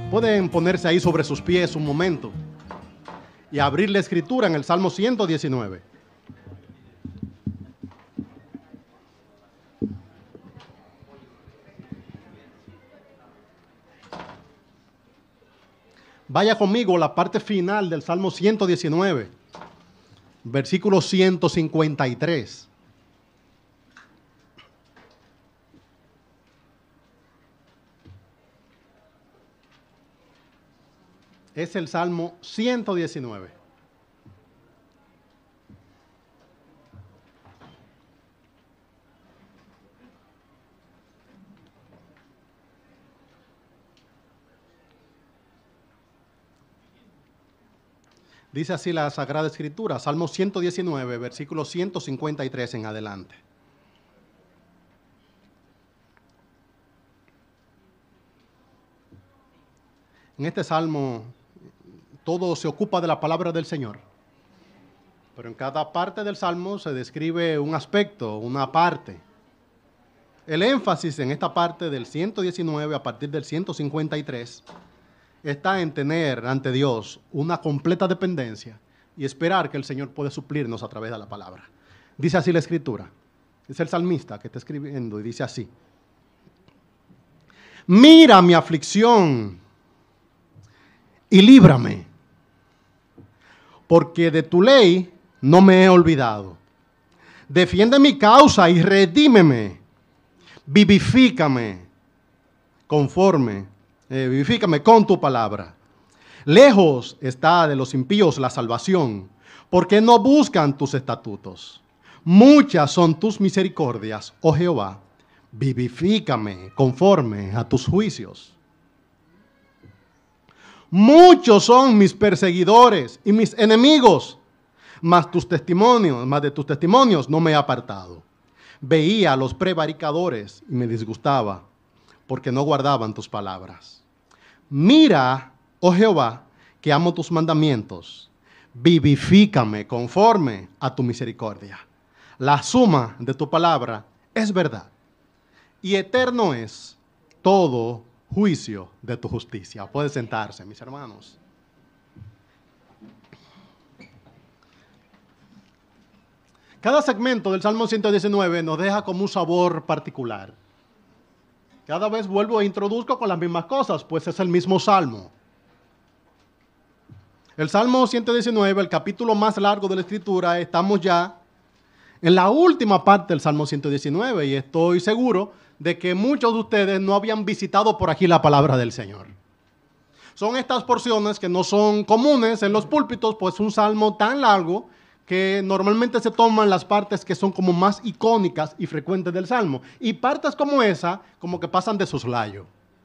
Pueden ponerse ahí sobre sus pies un momento y abrir la escritura en el Salmo 119. Vaya conmigo a la parte final del Salmo 119, versículo 153. Es el Salmo 119. Dice así la Sagrada Escritura, Salmo 119, versículo 153 en adelante. En este Salmo todo se ocupa de la palabra del Señor, pero en cada parte del Salmo se describe un aspecto, una parte. El énfasis en esta parte del 119 a partir del 153 está en tener ante Dios una completa dependencia y esperar que el Señor puede suplirnos a través de la palabra. Dice así la Escritura. Es el salmista que está escribiendo y dice así: mira mi aflicción y líbrame, porque de tu ley no me he olvidado. Defiende mi causa y redímeme. Vivifícame vivifícame con tu palabra. Lejos está de los impíos la salvación, porque no buscan tus estatutos. Muchas son tus misericordias, oh Jehová. Vivifícame conforme a tus juicios. Muchos son mis perseguidores y mis enemigos, mas de tus testimonios no me he apartado. Veía a los prevaricadores y me disgustaba, porque no guardaban tus palabras. Mira, oh Jehová, que amo tus mandamientos. Vivifícame conforme a tu misericordia. La suma de tu palabra es verdad, y eterno es todo juicio de tu justicia. Puede sentarse, mis hermanos. Cada segmento del Salmo 119 nos deja como un sabor particular. Cada vez vuelvo e introduzco con las mismas cosas, pues es el mismo Salmo. El Salmo 119, el capítulo más largo de la Escritura, estamos ya en la última parte del Salmo 119 y estoy seguro de que muchos de ustedes no habían visitado por aquí la palabra del Señor. Son estas porciones que no son comunes en los púlpitos, pues un salmo tan largo que normalmente se toman las partes que son como más icónicas y frecuentes del Salmo. Y partes como esa, como que pasan de soslayo.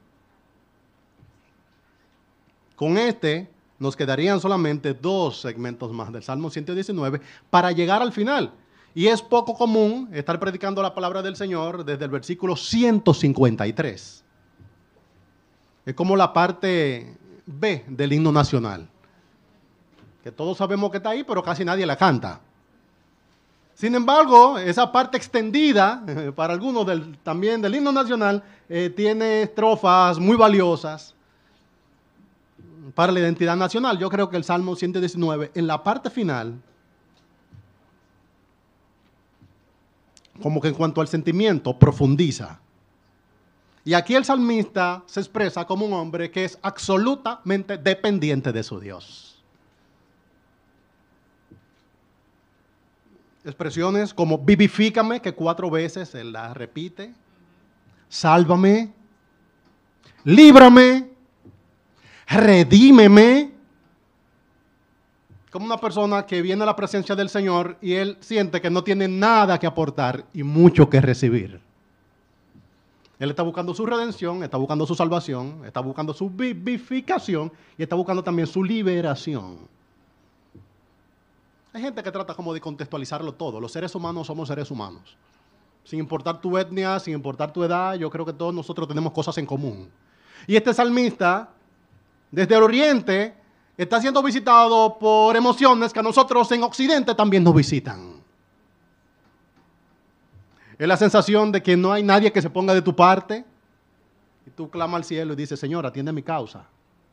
Con este, nos quedarían solamente 2 segmentos más del Salmo 119 para llegar al final. Y es poco común estar predicando la palabra del Señor desde el versículo 153. Es como la parte B del himno nacional, que todos sabemos que está ahí, pero casi nadie la canta. Sin embargo, esa parte extendida, para algunos también del himno nacional, tiene estrofas muy valiosas para la identidad nacional. Yo creo que el Salmo 119, en la parte final, como que en cuanto al sentimiento, profundiza. Y aquí el salmista se expresa como un hombre que es absolutamente dependiente de su Dios. Expresiones como vivifícame, que 4 veces él la repite. Sálvame. Líbrame. Redímeme. Como una persona que viene a la presencia del Señor y él siente que no tiene nada que aportar y mucho que recibir. Él está buscando su redención, está buscando su salvación, está buscando su vivificación y está buscando también su liberación. Hay gente que trata como de contextualizarlo todo. Los seres humanos somos seres humanos. Sin importar tu etnia, sin importar tu edad, yo creo que todos nosotros tenemos cosas en común. Y este salmista, desde el oriente, está siendo visitado por emociones que a nosotros en Occidente también nos visitan. Es la sensación de que no hay nadie que se ponga de tu parte. Y tú clamas al cielo y dices, Señor, atiende mi causa.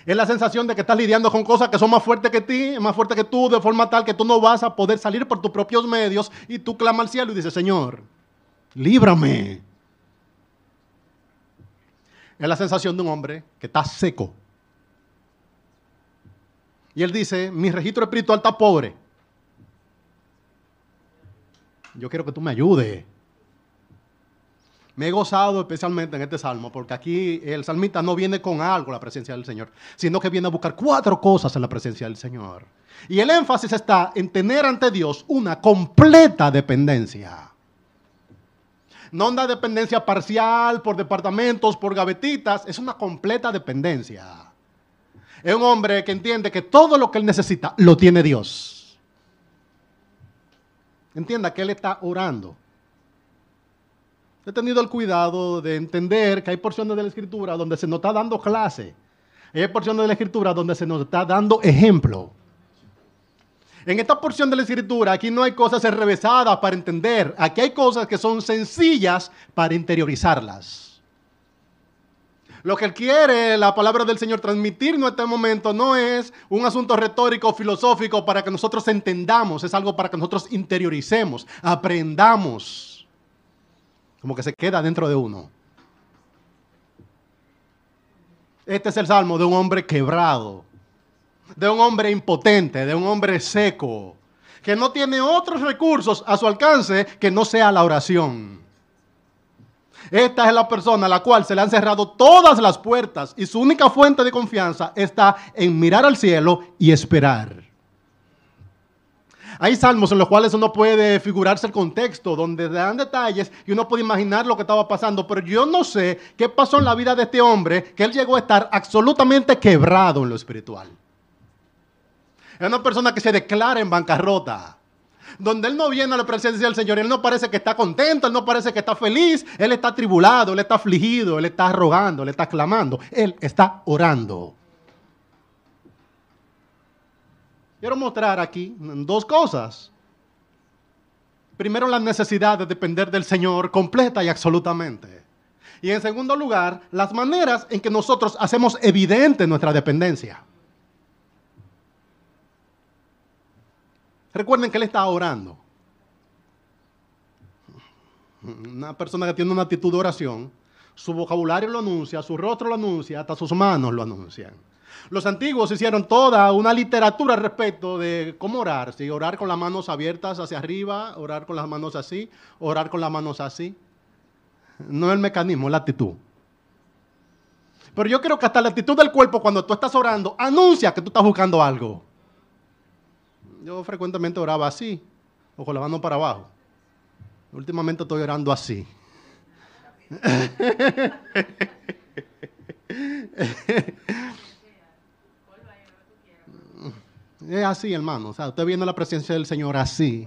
Es la sensación de que estás lidiando con cosas que son más fuertes que ti, más fuertes que tú, de forma tal que tú no vas a poder salir por tus propios medios y tú clamas al cielo y dices, Señor, líbrame. Es la sensación de un hombre que está seco. Y él dice, mi registro espiritual está pobre. Yo quiero que tú me ayudes. Me he gozado especialmente en este salmo, porque aquí el salmista no viene con algo a la presencia del Señor, sino que viene a buscar 4 cosas en la presencia del Señor. Y el énfasis está en tener ante Dios una completa dependencia. No una dependencia parcial, por departamentos, por gavetitas, es una completa dependencia. Es un hombre que entiende que todo lo que él necesita lo tiene Dios. Entienda que él está orando. He tenido el cuidado de entender que hay porciones de la Escritura donde se nos está dando clase. Hay porciones de la Escritura donde se nos está dando ejemplo. En esta porción de la Escritura, aquí no hay cosas enrevesadas para entender. Aquí hay cosas que son sencillas para interiorizarlas. Lo que él quiere, la palabra del Señor, transmitirnos en este momento no es un asunto retórico o filosófico para que nosotros entendamos. Es algo para que nosotros interioricemos, aprendamos. Como que se queda dentro de uno. Este es el salmo de un hombre quebrado, de un hombre impotente, de un hombre seco, que no tiene otros recursos a su alcance que no sea la oración. Esta es la persona a la cual se le han cerrado todas las puertas y su única fuente de confianza está en mirar al cielo y esperar. Hay salmos en los cuales uno puede figurarse el contexto, donde dan detalles y uno puede imaginar lo que estaba pasando, pero yo no sé qué pasó en la vida de este hombre, que él llegó a estar absolutamente quebrado en lo espiritual. Es una persona que se declara en bancarrota, donde él no viene a la presencia del Señor, él no parece que está contento, él no parece que está feliz, él está atribulado, él está afligido, él está rogando, él está clamando, él está orando. Quiero mostrar aquí 2 cosas. Primero, la necesidad de depender del Señor completa y absolutamente. Y en segundo lugar, las maneras en que nosotros hacemos evidente nuestra dependencia. Recuerden que él está orando. Una persona que tiene una actitud de oración, su vocabulario lo anuncia, su rostro lo anuncia, hasta sus manos lo anuncian. Los antiguos hicieron toda una literatura al respecto de cómo orar. ¿Sí? Orar con las manos abiertas hacia arriba, orar con las manos así, orar con las manos así. No es el mecanismo, es la actitud. Pero yo creo que hasta la actitud del cuerpo cuando tú estás orando anuncia que tú estás buscando algo. Yo frecuentemente oraba así, o con la mano para abajo. Últimamente estoy orando así. Es así, hermano. O sea, usted viene a la presencia del Señor así.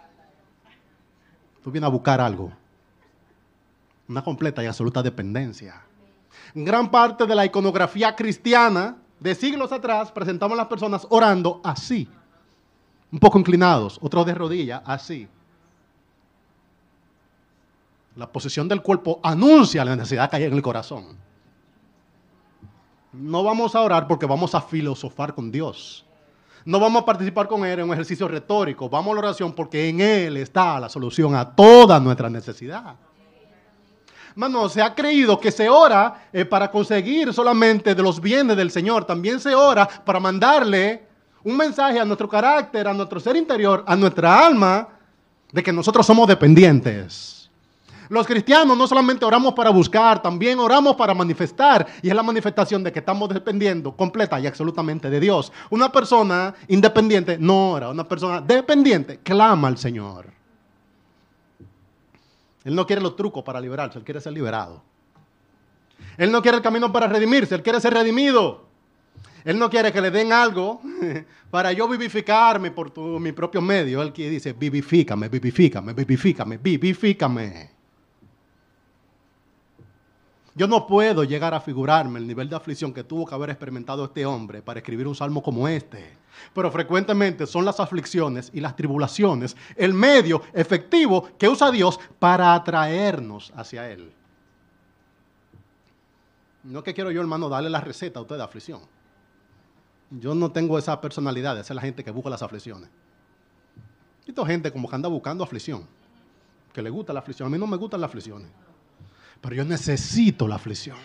Tú vienes a buscar algo. Una completa y absoluta dependencia. Gran parte de la iconografía cristiana de siglos atrás presentamos a las personas orando así. Un poco inclinados, otros de rodillas, así. La posición del cuerpo anuncia la necesidad que hay en el corazón. No vamos a orar porque vamos a filosofar con Dios. No vamos a participar con Él en un ejercicio retórico. Vamos a la oración porque en Él está la solución a toda nuestra necesidad. Hermano, se ha creído que se ora para conseguir solamente de los bienes del Señor. También se ora para mandarle un mensaje a nuestro carácter, a nuestro ser interior, a nuestra alma, de que nosotros somos dependientes. Los cristianos no solamente oramos para buscar, también oramos para manifestar. Y es la manifestación de que estamos dependiendo completa y absolutamente de Dios. Una persona independiente no ora. Una persona dependiente clama al Señor. Él no quiere los trucos para liberarse, él quiere ser liberado. Él no quiere el camino para redimirse, él quiere ser redimido. Él no quiere que le den algo para yo vivificarme por mi propio medio. Él dice, vivifícame, vivifícame, vivifícame, vivifícame. Yo no puedo llegar a figurarme el nivel de aflicción que tuvo que haber experimentado este hombre para escribir un salmo como este. Pero frecuentemente son las aflicciones y las tribulaciones el medio efectivo que usa Dios para atraernos hacia Él. No que quiero yo, hermano, darle la receta a usted de aflicción. Yo no tengo esa personalidad de ser la gente que busca las aflicciones. Y esta gente como que anda buscando aflicción, que le gusta la aflicción. A mí no me gustan las aflicciones, pero yo necesito la aflicción.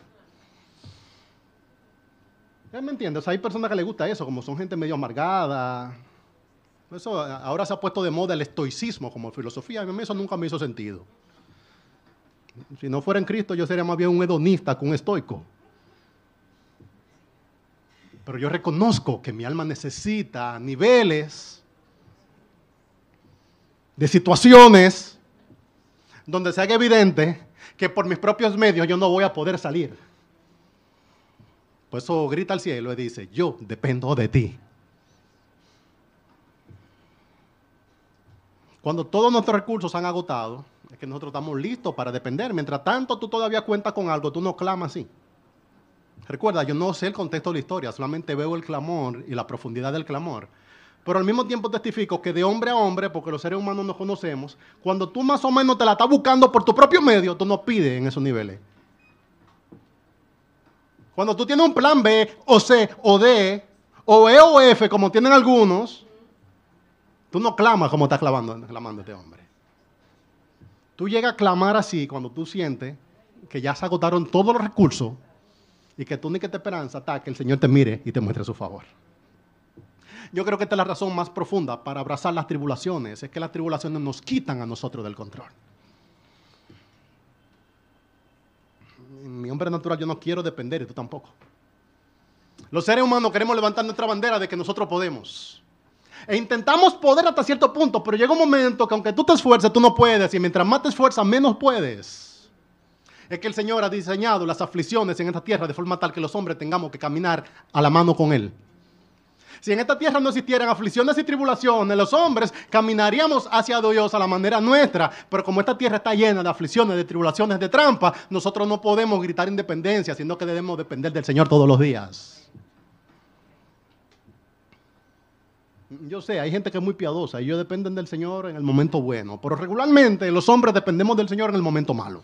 ¿Ya me entiendes? O sea, hay personas que les gusta eso, como son gente medio amargada. Eso, ahora se ha puesto de moda el estoicismo como filosofía. A mí eso nunca me hizo sentido. Si no fuera en Cristo, yo sería más bien un hedonista que un estoico. Pero yo reconozco que mi alma necesita niveles de situaciones donde se haga evidente que por mis propios medios yo no voy a poder salir. Por eso grita al cielo y dice, yo dependo de ti. Cuando todos nuestros recursos se han agotado, es que nosotros estamos listos para depender. Mientras tanto, tú todavía cuentas con algo, tú no clamas así. Recuerda, yo no sé el contexto de la historia, solamente veo el clamor y la profundidad del clamor. Pero al mismo tiempo testifico que de hombre a hombre, porque los seres humanos nos conocemos, cuando tú más o menos te la estás buscando por tu propio medio, tú no pides en esos niveles. Cuando tú tienes un plan B, o C, o D, o E o F, como tienen algunos, tú no clamas como está clamando este hombre. Tú llegas a clamar así cuando tú sientes que ya se agotaron todos los recursos y que tu única esperanza está que el Señor te mire y te muestre su favor. Yo creo que esta es la razón más profunda para abrazar las tribulaciones, es que las tribulaciones nos quitan a nosotros del control. En mi hombre natural yo no quiero depender y tú tampoco. Los seres humanos queremos levantar nuestra bandera de que nosotros podemos. E intentamos poder hasta cierto punto, pero llega un momento que aunque tú te esfuerces, tú no puedes. Y mientras más te esfuerzas, menos puedes. Es que el Señor ha diseñado las aflicciones en esta tierra de forma tal que los hombres tengamos que caminar a la mano con Él. Si en esta tierra no existieran aflicciones y tribulaciones, los hombres caminaríamos hacia Dios a la manera nuestra. Pero como esta tierra está llena de aflicciones, de tribulaciones, de trampas, nosotros no podemos gritar independencia, sino que debemos depender del Señor todos los días. Yo sé, hay gente que es muy piadosa y ellos dependen del Señor en el momento bueno. Pero regularmente los hombres dependemos del Señor en el momento malo.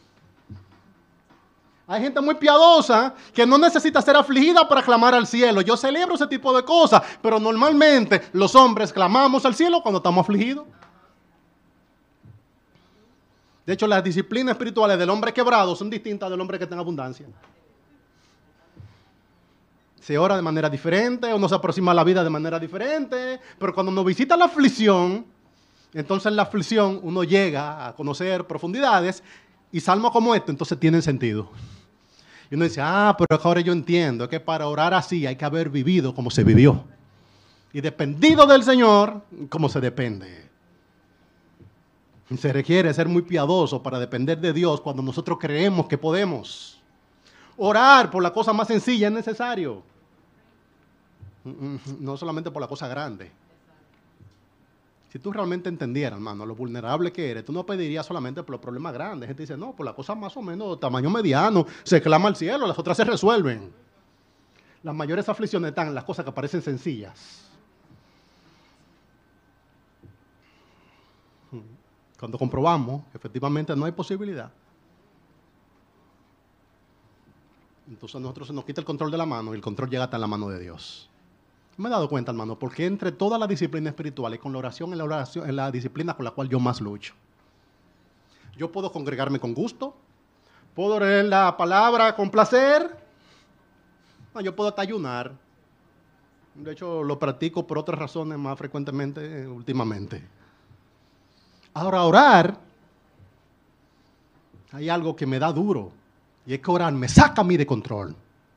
Hay gente muy piadosa que no necesita ser afligida para clamar al cielo. Yo celebro ese tipo de cosas, pero normalmente los hombres clamamos al cielo cuando estamos afligidos. De hecho, las disciplinas espirituales del hombre quebrado son distintas del hombre que está en abundancia. Se ora de manera diferente, uno se aproxima a la vida de manera diferente, pero cuando uno visita la aflicción, entonces en la aflicción uno llega a conocer profundidades y salmos como este entonces tienen sentido. Y uno dice, pero ahora yo entiendo que para orar así hay que haber vivido como se vivió. Y dependido del Señor, como se depende. Se requiere ser muy piadoso para depender de Dios cuando nosotros creemos que podemos. Orar por la cosa más sencilla es necesario. No solamente por la cosa grande. Si tú realmente entendieras, hermano, lo vulnerable que eres, tú no pedirías solamente por los problemas grandes. Gente dice, no, por la cosa más o menos tamaño mediano, se clama al cielo, las otras se resuelven. Las mayores aflicciones están en las cosas que parecen sencillas. Cuando comprobamos que efectivamente no hay posibilidad, entonces a nosotros se nos quita el control de la mano y el control llega hasta en la mano de Dios. Me he dado cuenta, hermano, porque entre todas las disciplinas espirituales, con la oración es la disciplina con la cual yo más lucho. Yo puedo congregarme con gusto, puedo leer la palabra con placer, yo puedo hasta ayunar. De hecho, lo practico por otras razones más frecuentemente últimamente. Ahora, orar, hay algo que me da duro, y es que orar me saca a mí de control.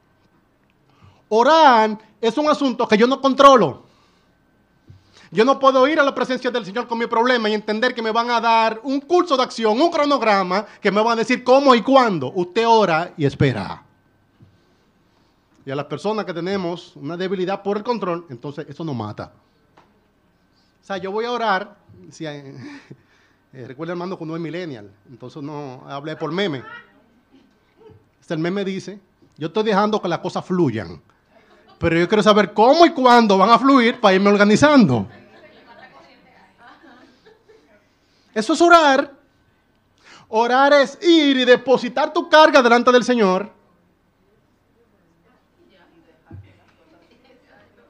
Orar es un asunto que yo no controlo. Yo no puedo ir a la presencia del Señor con mi problema y entender que me van a dar un curso de acción, un cronograma, que me van a decir cómo y cuándo. Usted ora y espera. Y a las personas que tenemos una debilidad por el control, entonces eso nos mata. O sea, yo voy a orar, recuerda, hermano, que uno es millennial, entonces no hablé por meme. El meme dice, yo estoy dejando que las cosas fluyan, pero yo quiero saber cómo y cuándo van a fluir para irme organizando. Eso es orar. Orar es ir y depositar tu carga delante del Señor.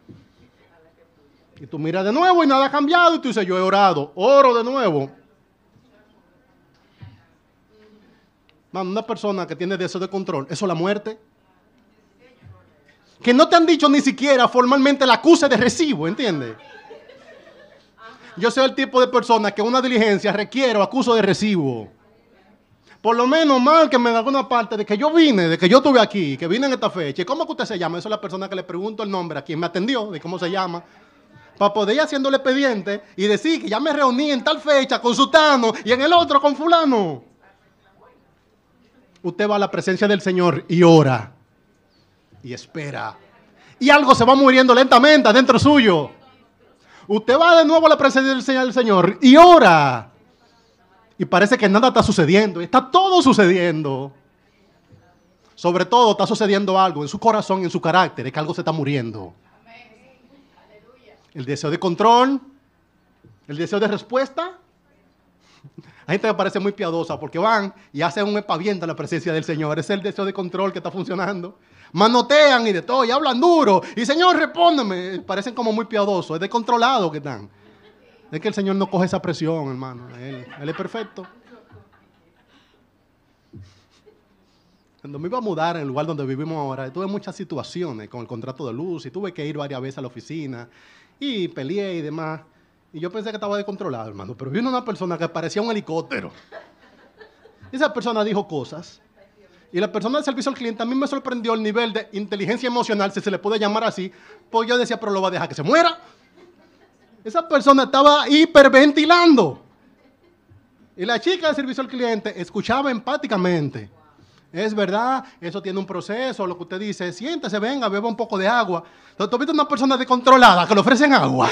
Y tú miras de nuevo y nada ha cambiado. Y tú dices, yo he orado, oro de nuevo. Man, una persona que tiene deseo de control, eso es la muerte. Que no te han dicho ni siquiera formalmente la acuse de recibo, ¿entiendes? Yo soy el tipo de persona que una diligencia requiere acuso de recibo. Por lo menos mal que me da alguna parte de que yo vine, de que yo estuve aquí, que vine en esta fecha. ¿Y cómo que usted se llama? Eso es la persona que le pregunto el nombre a quien me atendió, de cómo se llama. Para poder ir haciendo el expediente y decir que ya me reuní en tal fecha con sutano y en el otro con fulano. Usted va a la presencia del Señor y ora. Y espera. Y algo se va muriendo lentamente adentro suyo. Usted va de nuevo a la presencia del Señor y ora. Y parece que nada está sucediendo. Está todo sucediendo. Sobre todo está sucediendo algo en su corazón y en su carácter. Es que algo se está muriendo. El deseo de control. El deseo de respuesta. Hay gente que parece muy piadosa porque van y hacen un espaviento en la presencia del Señor. Ese es el deseo de control que está funcionando. Manotean y de todo, y hablan duro. Y Señor, respóndeme. Parecen como muy piadosos. Es descontrolado que están. Es que el Señor no coge esa presión, hermano. Él es perfecto. Cuando me iba a mudar en el lugar donde vivimos ahora, tuve muchas situaciones con el contrato de luz y tuve que ir varias veces a la oficina y peleé y demás. Y yo pensé que estaba descontrolado, hermano. Pero vino una persona que parecía un helicóptero. Esa persona dijo cosas. Y la persona de servicio al cliente a mí me sorprendió el nivel de inteligencia emocional, si se le puede llamar así. Pues yo decía, pero lo va a dejar que se muera. Esa persona estaba hiperventilando. Y la chica de servicio al cliente escuchaba empáticamente. Es verdad, eso tiene un proceso, lo que usted dice, siéntese, venga, beba un poco de agua. Entonces, tú viste una persona descontrolada que le ofrecen agua.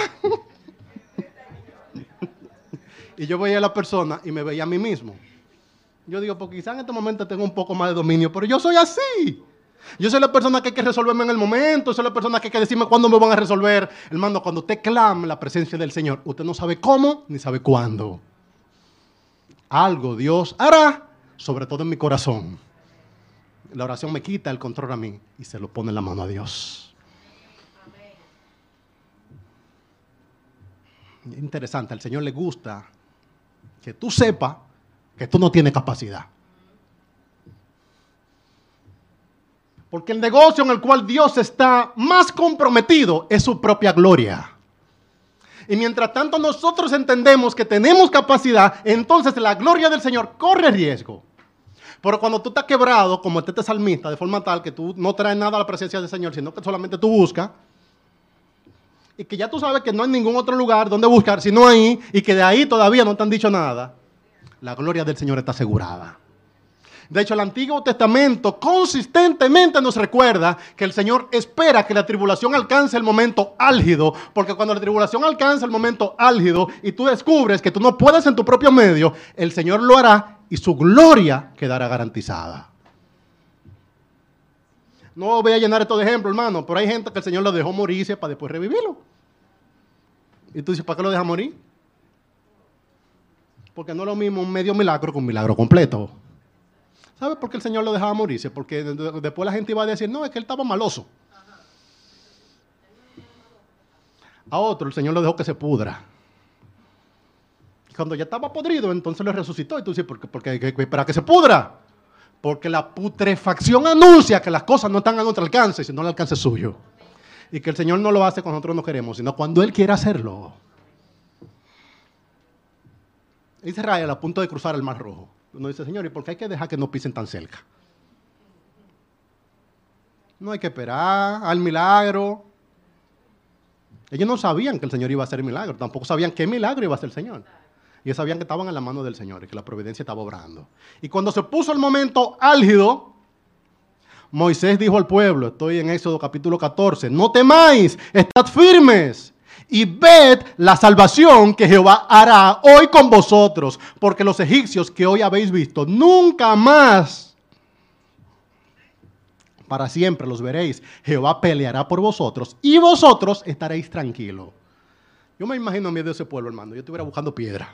Y yo veía a la persona y me veía a mí mismo. Yo digo, pues quizás en este momento tengo un poco más de dominio, pero yo soy así. Yo soy la persona que hay que resolverme en el momento, soy la persona que hay que decirme cuándo me van a resolver. Hermano, cuando usted clama la presencia del Señor, usted no sabe cómo ni sabe cuándo. Algo Dios hará, sobre todo en mi corazón. La oración me quita el control a mí y se lo pone en la mano a Dios. Interesante, al Señor le gusta que tú sepas que tú no tienes capacidad. Porque el negocio en el cual Dios está más comprometido es su propia gloria. Y mientras tanto nosotros entendemos que tenemos capacidad, entonces la gloria del Señor corre riesgo. Pero cuando tú estás quebrado, como este salmista, de forma tal que tú no traes nada a la presencia del Señor, sino que solamente tú buscas, y que ya tú sabes que no hay ningún otro lugar donde buscar, sino ahí, y que de ahí todavía no te han dicho nada, la gloria del Señor está asegurada. De hecho, el Antiguo Testamento consistentemente nos recuerda que el Señor espera que la tribulación alcance el momento álgido, porque cuando la tribulación alcanza el momento álgido y tú descubres que tú no puedes en tu propio medio, el Señor lo hará y su gloria quedará garantizada. No voy a llenar esto de ejemplo, hermano, pero hay gente que el Señor lo dejó morirse para después revivirlo. Y tú dices, ¿para qué lo deja morir? Porque no es lo mismo un medio milagro que un milagro completo. ¿Sabe por qué el Señor lo dejaba morirse? Porque después la gente iba a decir, no, es que él estaba maloso. A otro el Señor lo dejó que se pudra. Y cuando ya estaba podrido, entonces lo resucitó. Y tú dices, ¿por qué? ¿Para que se pudra? Porque la putrefacción anuncia que las cosas no están a nuestro alcance, sino al alcance suyo. Y que el Señor no lo hace cuando nosotros no queremos, sino cuando Él quiere hacerlo. Israel a punto de cruzar el Mar Rojo. Uno dice, Señor, ¿y por qué hay que dejar que no pisen tan cerca? No hay que esperar al milagro. Ellos no sabían que el Señor iba a hacer el milagro, tampoco sabían qué milagro iba a hacer el Señor. Ellos sabían que estaban en la mano del Señor y que la providencia estaba obrando. Y cuando se puso el momento álgido, Moisés dijo al pueblo, estoy en Éxodo capítulo 14, no temáis, estad firmes. Y ved la salvación que Jehová hará hoy con vosotros, porque los egipcios que hoy habéis visto, nunca más, para siempre los veréis. Jehová peleará por vosotros y vosotros estaréis tranquilos. Yo me imagino a mí de ese pueblo, hermano, yo estuviera buscando piedra.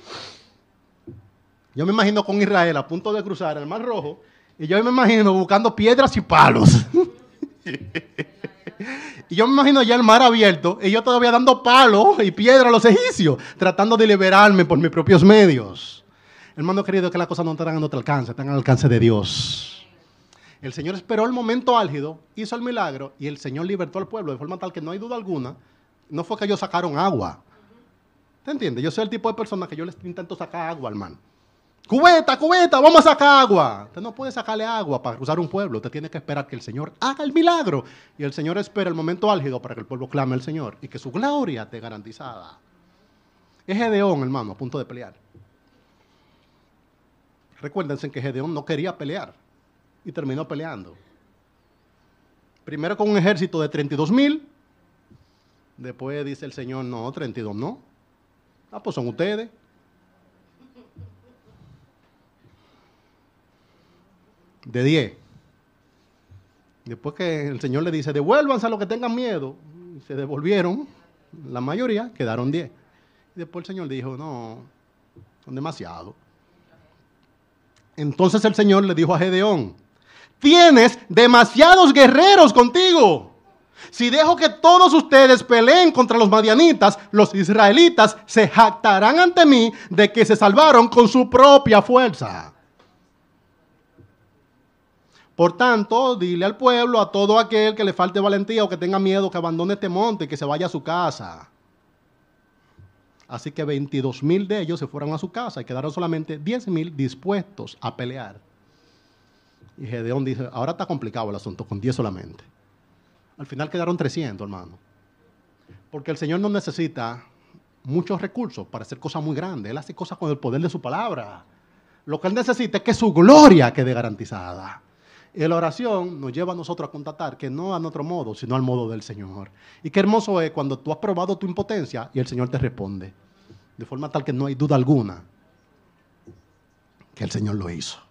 Yo me imagino con Israel a punto de cruzar el Mar Rojo, y yo me imagino buscando piedras y palos. Y yo me imagino ya el mar abierto y yo todavía dando palos y piedra a los egipcios, tratando de liberarme por mis propios medios. Hermano querido, que las cosas no estarán a nuestro alcance, están al alcance de Dios. El Señor esperó el momento álgido, hizo el milagro y el Señor libertó al pueblo de forma tal que no hay duda alguna. No fue que ellos sacaron agua. ¿Te entiendes? Yo soy el tipo de persona que yo les intento sacar agua al man. Cubeta, cubeta, vamos a sacar agua. Usted no puede sacarle agua para cruzar un pueblo. Usted tiene que esperar que el Señor haga el milagro. Y el Señor espera el momento álgido para que el pueblo clame al Señor y que su gloria esté garantizada. Es Gedeón, hermano, a punto de pelear. Recuérdense que Gedeón no quería pelear y terminó peleando. Primero con un ejército de 32,000. Después dice el Señor, no, 32 no. Ah, pues son ustedes. De 10. Después que el Señor le dice, devuélvanse a los que tengan miedo. Y se devolvieron, la mayoría, quedaron 10. Y después el Señor dijo, no, son demasiados. Entonces el Señor le dijo a Gedeón, tienes demasiados guerreros contigo. Si dejo que todos ustedes peleen contra los madianitas, los israelitas se jactarán ante mí de que se salvaron con su propia fuerza. Por tanto, dile al pueblo, a todo aquel que le falte valentía o que tenga miedo, que abandone este monte y que se vaya a su casa. Así que 22,000 de ellos se fueron a su casa y quedaron solamente 10,000 dispuestos a pelear. Y Gedeón dice, ahora está complicado el asunto, con 10 solamente. Al final quedaron 300, hermano. Porque el Señor no necesita muchos recursos para hacer cosas muy grandes. Él hace cosas con el poder de su palabra. Lo que Él necesita es que su gloria quede garantizada. Y la oración nos lleva a nosotros a constatar que no a nuestro modo, sino al modo del Señor. Y qué hermoso es cuando tú has probado tu impotencia y el Señor te responde. De forma tal que no hay duda alguna que el Señor lo hizo.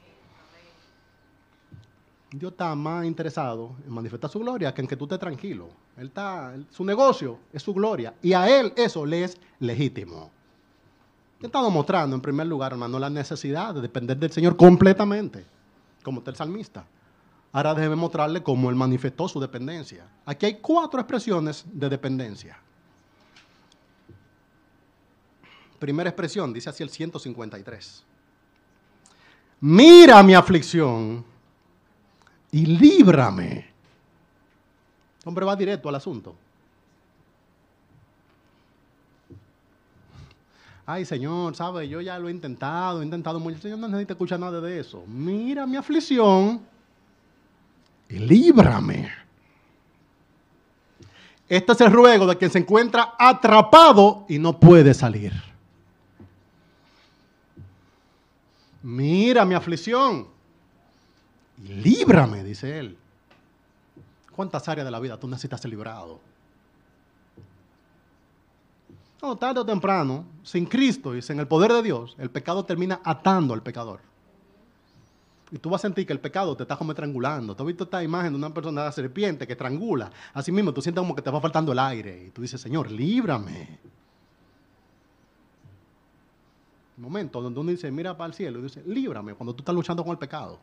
Dios está más interesado en manifestar su gloria que en que tú estés tranquilo. Su negocio es su gloria y a Él eso le es legítimo. He estado mostrando en primer lugar, hermano, la necesidad de depender del Señor completamente, como está el salmista. Ahora déjeme mostrarle cómo Él manifestó su dependencia. Aquí hay 4 expresiones de dependencia. Primera expresión, dice así el 153. Mira mi aflicción y líbrame. El hombre va directo al asunto. Ay, Señor, ¿sabe? Yo ya lo he intentado mucho. El Señor no necesita escuchar nada de eso. Mira mi aflicción y líbrame. Este es el ruego de quien se encuentra atrapado y no puede salir. Mira mi aflicción y líbrame, dice él. ¿Cuántas áreas de la vida tú necesitas ser librado? No, tarde o temprano, sin Cristo y sin el poder de Dios, el pecado termina atando al pecador. Y tú vas a sentir que el pecado te está como estrangulando. ¿Tú has visto esta imagen de una persona de la serpiente que estrangula? Así mismo, tú sientes como que te va faltando el aire. Y tú dices, Señor, líbrame. Un momento donde uno dice, mira para el cielo y dice, líbrame, cuando tú estás luchando con el pecado.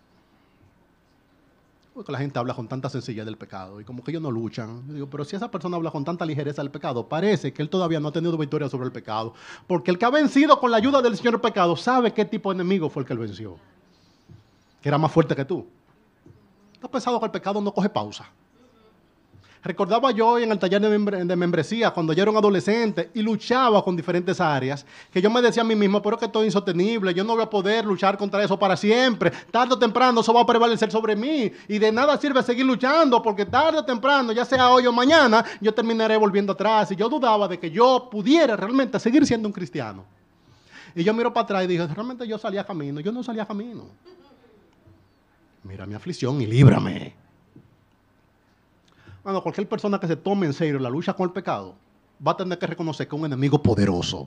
Porque la gente habla con tanta sencillez del pecado y como que ellos no luchan. Yo digo, pero si esa persona habla con tanta ligereza del pecado, parece que él todavía no ha tenido victoria sobre el pecado. Porque el que ha vencido con la ayuda del Señor el pecado sabe qué tipo de enemigo fue el que él venció. Que era más fuerte que tú. ¿Tú has pensado que el pecado no coge pausa? Recordaba yo en el taller de membresía, cuando yo era un adolescente y luchaba con diferentes áreas, que yo me decía a mí mismo, pero es que esto es insostenible, yo no voy a poder luchar contra eso para siempre. Tarde o temprano eso va a prevalecer sobre mí y de nada sirve seguir luchando porque tarde o temprano, ya sea hoy o mañana, yo terminaré volviendo atrás. Y yo dudaba de que yo pudiera realmente seguir siendo un cristiano. Y yo miro para atrás y dije, realmente yo salía a camino. Yo no salía a camino. Mira mi aflicción y líbrame. Bueno, cualquier persona que se tome en serio la lucha con el pecado va a tener que reconocer que es un enemigo poderoso.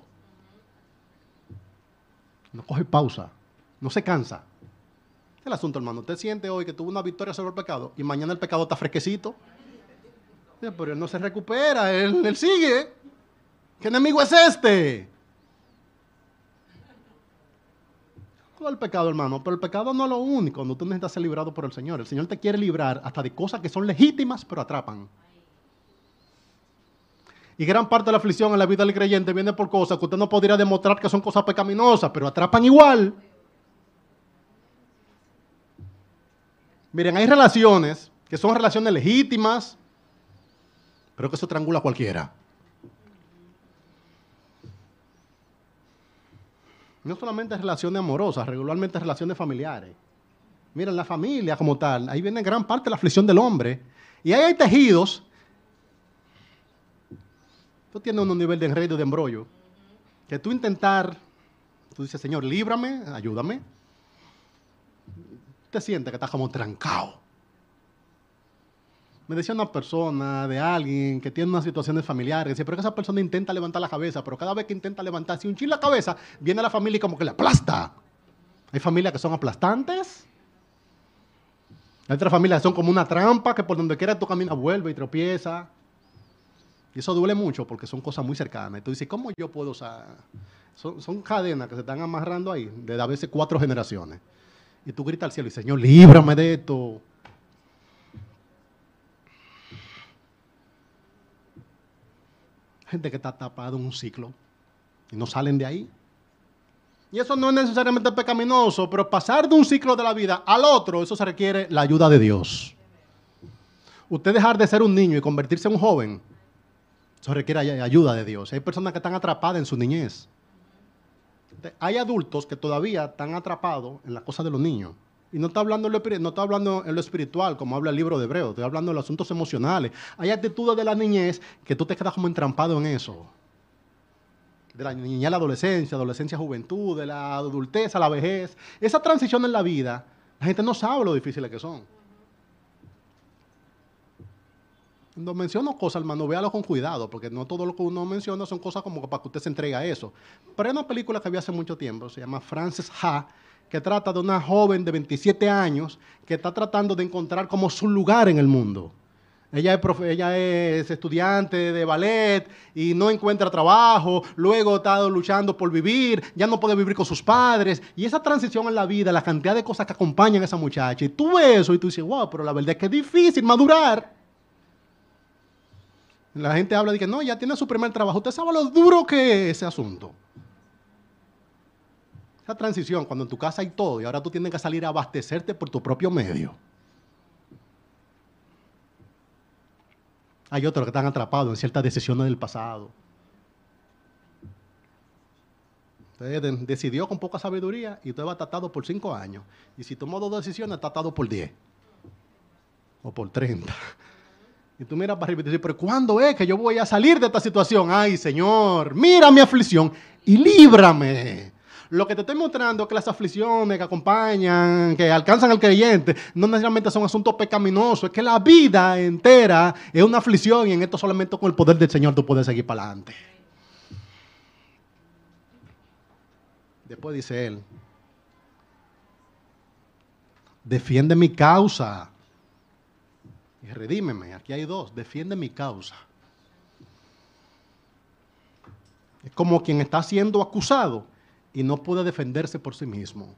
No coge pausa, no se cansa. Es el asunto, hermano. Usted siente hoy que tuvo una victoria sobre el pecado y mañana el pecado está fresquecito. Pero él no se recupera, él sigue. ¿Qué enemigo es este? El pecado, hermano, pero el pecado no es lo único donde tú necesitas ser librado por el Señor. El Señor te quiere librar hasta de cosas que son legítimas, pero atrapan. Y gran parte de la aflicción en la vida del creyente viene por cosas que usted no podría demostrar que son cosas pecaminosas, pero atrapan igual. Miren, hay relaciones que son relaciones legítimas, pero que eso estrangula a cualquiera. No solamente relaciones amorosas, regularmente relaciones familiares. Miren, la familia como tal, ahí viene gran parte de la aflicción del hombre. Y ahí hay tejidos. Tú tienes un nivel de enredo y de embrollo. Que tú tú dices, Señor, líbrame, ayúdame. Te sientes que estás como trancado. Me decía una persona de alguien que tiene unas situaciones familiares, decía, pero que esa persona intenta levantar la cabeza, pero cada vez que intenta levantar así un chin la cabeza, viene la familia y como que le aplasta. Hay familias que son aplastantes. Hay otras familias que son como una trampa, que por donde quiera tú caminas vuelve y tropieza. Y eso duele mucho porque son cosas muy cercanas. Y tú dices, ¿cómo yo puedo usar? Son cadenas que se están amarrando ahí, de a veces 4 generaciones. Y tú gritas al cielo y Señor, líbrame de esto. Gente que está tapada en un ciclo y no salen de ahí. Y eso no es necesariamente pecaminoso, pero pasar de un ciclo de la vida al otro, eso se requiere la ayuda de Dios. Usted dejar de ser un niño y convertirse en un joven, eso requiere ayuda de Dios. Hay personas que están atrapadas en su niñez. Hay adultos que todavía están atrapados en las cosas de los niños. Y no está hablando en lo espiritual, como habla el libro de Hebreos, estoy hablando de los asuntos emocionales. Hay actitudes de la niñez que tú te quedas como entrampado en eso. De la niñez a la adolescencia a juventud, de la adultez a la vejez. Esa transición en la vida, la gente no sabe lo difíciles que son. Cuando menciono cosas, hermano, véalo con cuidado, porque no todo lo que uno menciona son cosas como para que usted se entregue a eso. Pero hay una película que vi hace mucho tiempo, se llama Frances Ha, que trata de una joven de 27 años que está tratando de encontrar como su lugar en el mundo. Ella es estudiante de ballet y no encuentra trabajo, luego está luchando por vivir, ya no puede vivir con sus padres. Y esa transición en la vida, la cantidad de cosas que acompañan a esa muchacha, y tú ves eso y tú dices, wow, pero la verdad es que es difícil madurar. La gente habla de que no, ya tiene su primer trabajo. Usted sabe lo duro que es ese asunto. Esa transición, cuando en tu casa hay todo y ahora tú tienes que salir a abastecerte por tu propio medio. Hay otros que están atrapados en ciertas decisiones del pasado. Usted decidió con poca sabiduría y usted va atado por 5 años. Y si tomó 2 decisiones, está atado por 10. O por 30. Y tú miras para arriba y te dices, pero ¿cuándo es que yo voy a salir de esta situación? Ay, Señor, mira mi aflicción y líbrame. Lo que te estoy mostrando es que las aflicciones que acompañan, que alcanzan al creyente, no necesariamente son asuntos pecaminosos. Es que la vida entera es una aflicción y en esto solamente con el poder del Señor tú puedes seguir para adelante. Después dice él, defiende mi causa. Y redímeme, aquí hay 2, defiende mi causa. Es como quien está siendo acusado y no puede defenderse por sí mismo.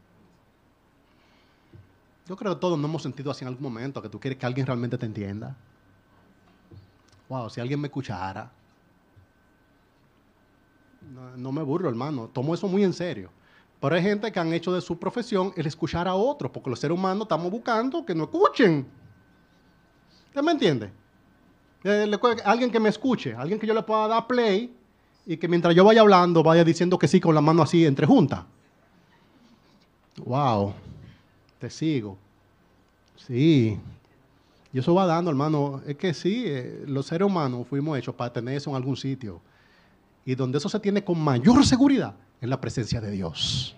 Yo creo que todos nos hemos sentido así en algún momento, que tú quieres que alguien realmente te entienda. Wow, si alguien me escuchara. No me burlo, hermano, tomo eso muy en serio. Pero hay gente que han hecho de su profesión el escuchar a otros, porque los seres humanos estamos buscando que nos escuchen. ¿Usted me entiende? Alguien que me escuche, alguien que yo le pueda dar play y que mientras yo vaya hablando vaya diciendo que sí con la mano así entre juntas. Wow, te sigo. Sí. Y eso va dando, hermano. Es que sí, los seres humanos fuimos hechos para tener eso en algún sitio. Y donde eso se tiene con mayor seguridad en la presencia de Dios.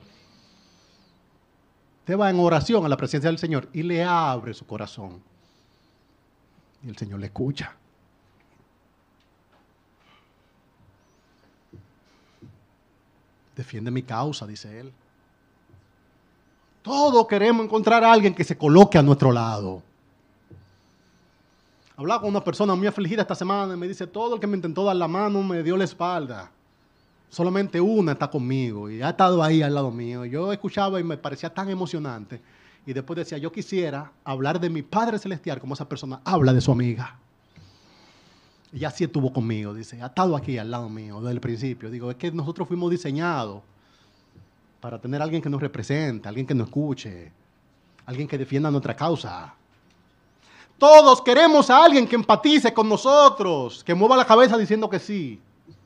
Usted va en oración a la presencia del Señor y le abre su corazón. Y el Señor le escucha. Defiende mi causa, dice él. Todos queremos encontrar a alguien que se coloque a nuestro lado. Hablaba con una persona muy afligida esta semana y me dice, todo el que me intentó dar la mano me dio la espalda. Solamente una está conmigo y ha estado ahí al lado mío. Yo escuchaba y me parecía tan emocionante. Y después decía, yo quisiera hablar de mi Padre Celestial como esa persona habla de su amiga. Ella sí estuvo conmigo, dice, ha estado aquí al lado mío desde el principio. Digo, es que nosotros fuimos diseñados para tener a alguien que nos represente, alguien que nos escuche, alguien que defienda nuestra causa. Todos queremos a alguien que empatice con nosotros, que mueva la cabeza diciendo que sí.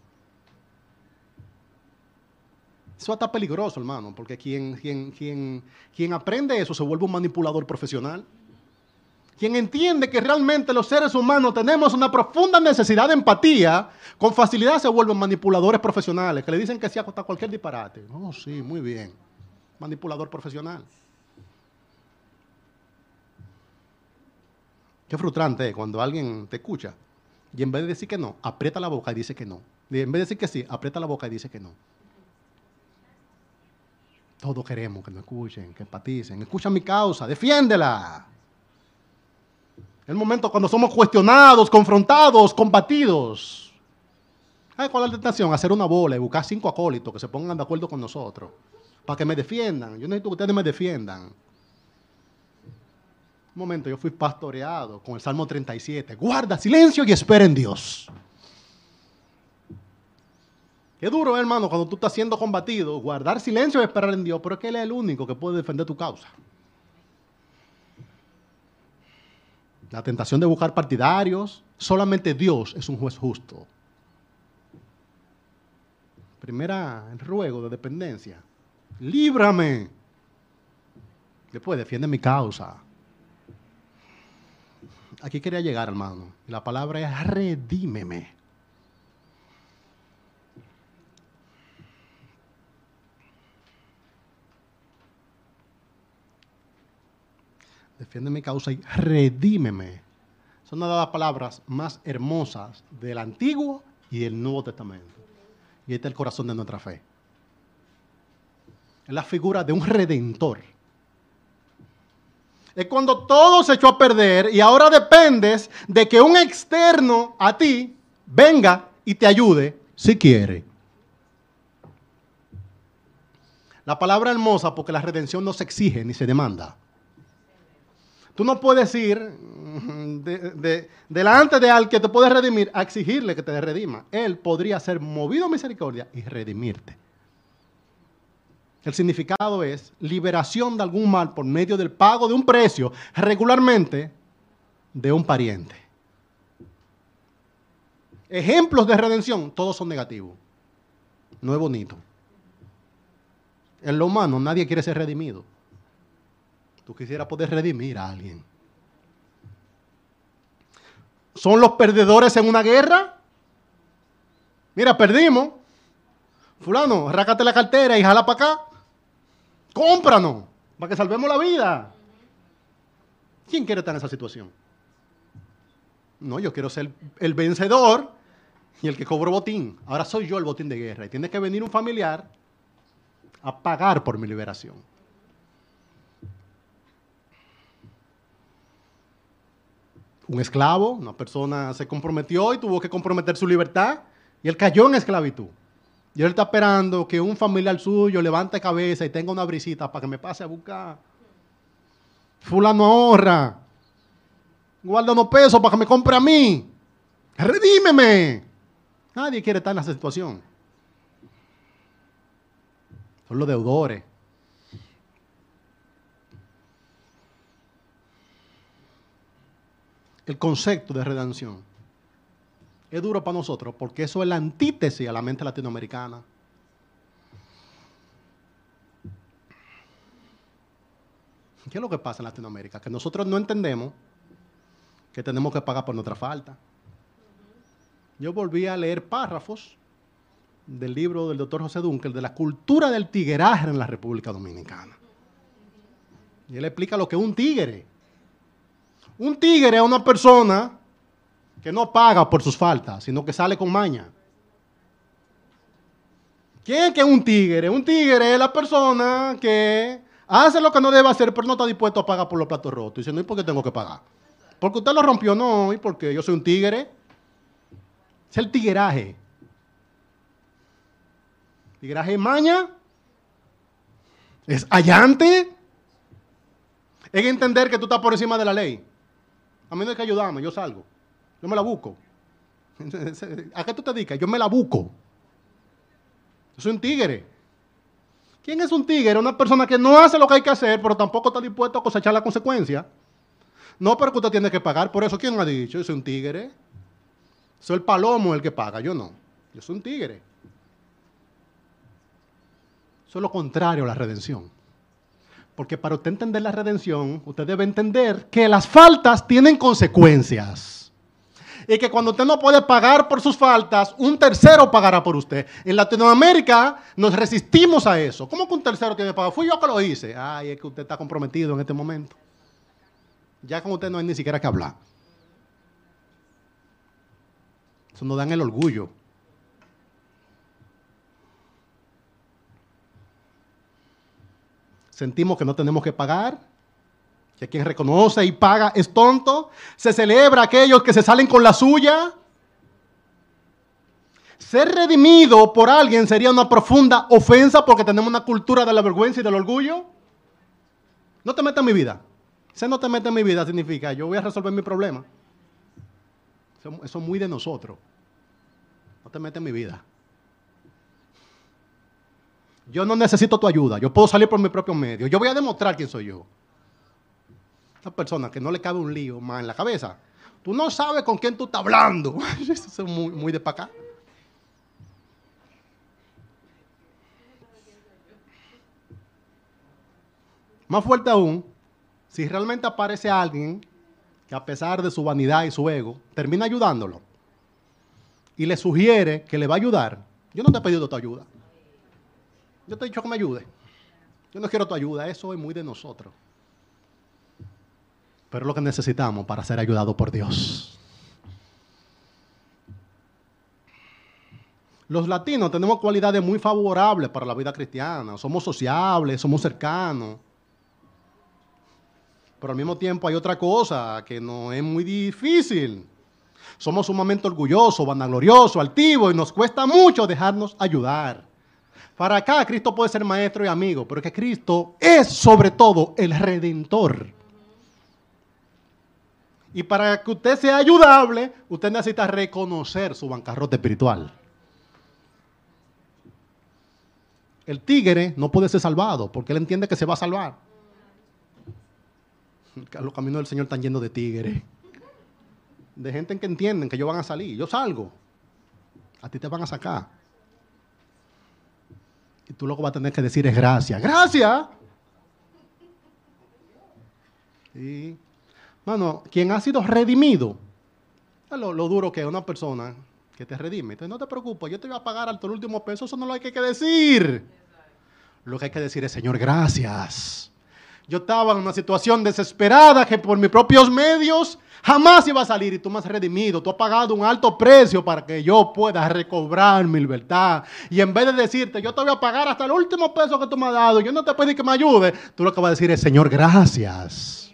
Eso está peligroso, hermano, porque quien aprende eso se vuelve un manipulador profesional. Quien entiende que realmente los seres humanos tenemos una profunda necesidad de empatía, con facilidad se vuelven manipuladores profesionales, que le dicen que sí a cualquier disparate. Oh, sí, muy bien. Manipulador profesional. Qué frustrante es cuando alguien te escucha y en vez de decir que no, aprieta la boca y dice que no. Y en vez de decir que sí, aprieta la boca y dice que no. Todos queremos que nos escuchen, que empaticen. Escucha mi causa, defiéndela. El momento cuando somos cuestionados, confrontados, combatidos. ¿Sabe cuál es la tentación? Hacer una bola y buscar 5 acólitos que se pongan de acuerdo con nosotros. Para que me defiendan. Yo necesito que ustedes me defiendan. Un momento, yo fui pastoreado con el Salmo 37. Guarda silencio y espera en Dios. Qué duro, hermano, cuando tú estás siendo combatido. Guardar silencio y esperar en Dios. Pero es que Él es el único que puede defender tu causa. La tentación de buscar partidarios, solamente Dios es un juez justo. Primera, el ruego de dependencia. Líbrame. Después, defiende mi causa. Aquí quería llegar, hermano. La palabra es redímeme. Defiende mi causa y redímeme. Son una de las palabras más hermosas del Antiguo y del Nuevo Testamento. Y este es el corazón de nuestra fe. Es la figura de un redentor. Es cuando todo se echó a perder y ahora dependes de que un externo a ti venga y te ayude si quiere. La palabra hermosa porque la redención no se exige ni se demanda. Tú no puedes ir delante de alguien que te puede redimir a exigirle que te redima. Él podría ser movido a misericordia y redimirte. El significado es liberación de algún mal por medio del pago de un precio, regularmente de un pariente. Ejemplos de redención, todos son negativos. No es bonito. En lo humano nadie quiere ser redimido. Tú quisieras poder redimir a alguien. ¿Son los perdedores en una guerra? Mira, perdimos. Fulano, rácate la cartera y jala para acá. Cómpranos, para que salvemos la vida. ¿Quién quiere estar en esa situación? No, yo quiero ser el vencedor y el que cobró botín. Ahora soy yo el botín de guerra. Y tiene que venir un familiar a pagar por mi liberación. Un esclavo, una persona se comprometió y tuvo que comprometer su libertad y él cayó en esclavitud. Y él está esperando que un familiar suyo levante cabeza y tenga una brisita para que me pase a buscar. Fulano ahorra. Guarda unos pesos para que me compre a mí. Redímeme. Nadie quiere estar en esa situación. Son los deudores. El concepto de redención es duro para nosotros porque eso es la antítesis a la mente latinoamericana. ¿Qué es lo que pasa en Latinoamérica? Que nosotros no entendemos que tenemos que pagar por nuestra falta. Yo volví a leer párrafos del libro del doctor José Dunkel de la cultura del tigueraje en la República Dominicana. Y él explica lo que es un tigre. Un tigre es una persona que no paga por sus faltas, sino que sale con maña. ¿Quién es que es un tigre? Un tigre es la persona que hace lo que no debe hacer, pero no está dispuesto a pagar por los platos rotos. Y dice, no, ¿y por qué tengo que pagar? Porque usted lo rompió, no, ¿y por qué? Yo soy un tigre. Es el tigueraje. Tigueraje es maña. Es allante. Es entender que tú estás por encima de la ley. A mí no hay que ayudarme, yo salgo. Yo me la busco. ¿A qué tú te dedicas? Yo me la busco. Yo soy un tigre. ¿Quién es un tigre? Una persona que no hace lo que hay que hacer, pero tampoco está dispuesto a cosechar la consecuencia. No, pero que usted tiene que pagar por eso. ¿Quién me ha dicho? Yo soy un tigre. Soy el palomo el que paga, yo no. Yo soy un tigre. Eso es lo contrario a la redención. Porque para usted entender la redención, usted debe entender que las faltas tienen consecuencias. Y que cuando usted no puede pagar por sus faltas, un tercero pagará por usted. En Latinoamérica nos resistimos a eso. ¿Cómo que un tercero tiene que pagar? Fui yo que lo hice. Ay, es que usted está comprometido en este momento. Ya con usted no hay ni siquiera que hablar. Eso nos dan el orgullo. Sentimos que no tenemos que pagar, que quien reconoce y paga es tonto. Se celebra a aquellos que se salen con la suya. Ser redimido por alguien sería una profunda ofensa porque tenemos una cultura de la vergüenza y del orgullo. No te metas en mi vida. Si no te metes en mi vida significa yo voy a resolver mi problema. Eso es muy de nosotros. No te metas en mi vida. Yo no necesito tu ayuda. Yo puedo salir por mi propio medio. Yo voy a demostrar quién soy yo. Esa persona que no le cabe un lío más en la cabeza. Tú no sabes con quién tú estás hablando. Eso es muy de para acá. Más fuerte aún, si realmente aparece alguien que a pesar de su vanidad y su ego, termina ayudándolo y le sugiere que le va a ayudar, yo no te he pedido tu ayuda. Yo te he dicho que me ayude. Yo no quiero tu ayuda, eso es muy de nosotros. Pero es lo que necesitamos para ser ayudados por Dios. Los latinos tenemos cualidades muy favorables para la vida cristiana. Somos sociables, somos cercanos. Pero al mismo tiempo hay otra cosa que no es muy difícil. Somos sumamente orgullosos, vanagloriosos, altivos y nos cuesta mucho dejarnos ayudar. Para acá Cristo puede ser maestro y amigo, pero es que Cristo es sobre todo el Redentor. Y para que usted sea ayudable, usted necesita reconocer su bancarrota espiritual. El tigre no puede ser salvado porque él entiende que se va a salvar. Los caminos del Señor están llenos de tigres. De gente que entienden que ellos van a salir. Yo salgo. A ti te van a sacar. Y tú lo que vas a tener que decir es gracias. ¡Gracias! Sí. Mano, quien ha sido redimido, es lo duro que es una persona que te redime. Entonces no te preocupes, yo te voy a pagar hasta el último peso. Eso no es lo que hay que decir. Lo que hay que decir es, Señor, gracias. Yo estaba en una situación desesperada que por mis propios medios jamás iba a salir y tú me has redimido. Tú has pagado un alto precio para que yo pueda recobrar mi libertad. Y en vez de decirte, yo te voy a pagar hasta el último peso que tú me has dado, yo no te pedí que me ayude, tú lo que vas a decir es, Señor, gracias.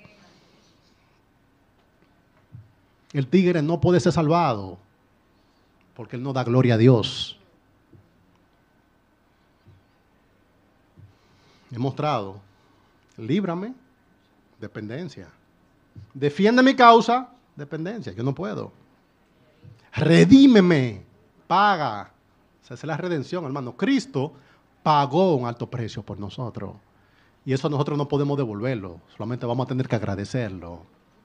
El tigre no puede ser salvado porque él no da gloria a Dios. He mostrado, líbrame, dependencia. Defiende mi causa, dependencia. Yo no puedo. Redímeme, paga. Esa es la redención, hermano. Cristo pagó un alto precio por nosotros. Y eso nosotros no podemos devolverlo. Solamente vamos a tener que agradecerlo.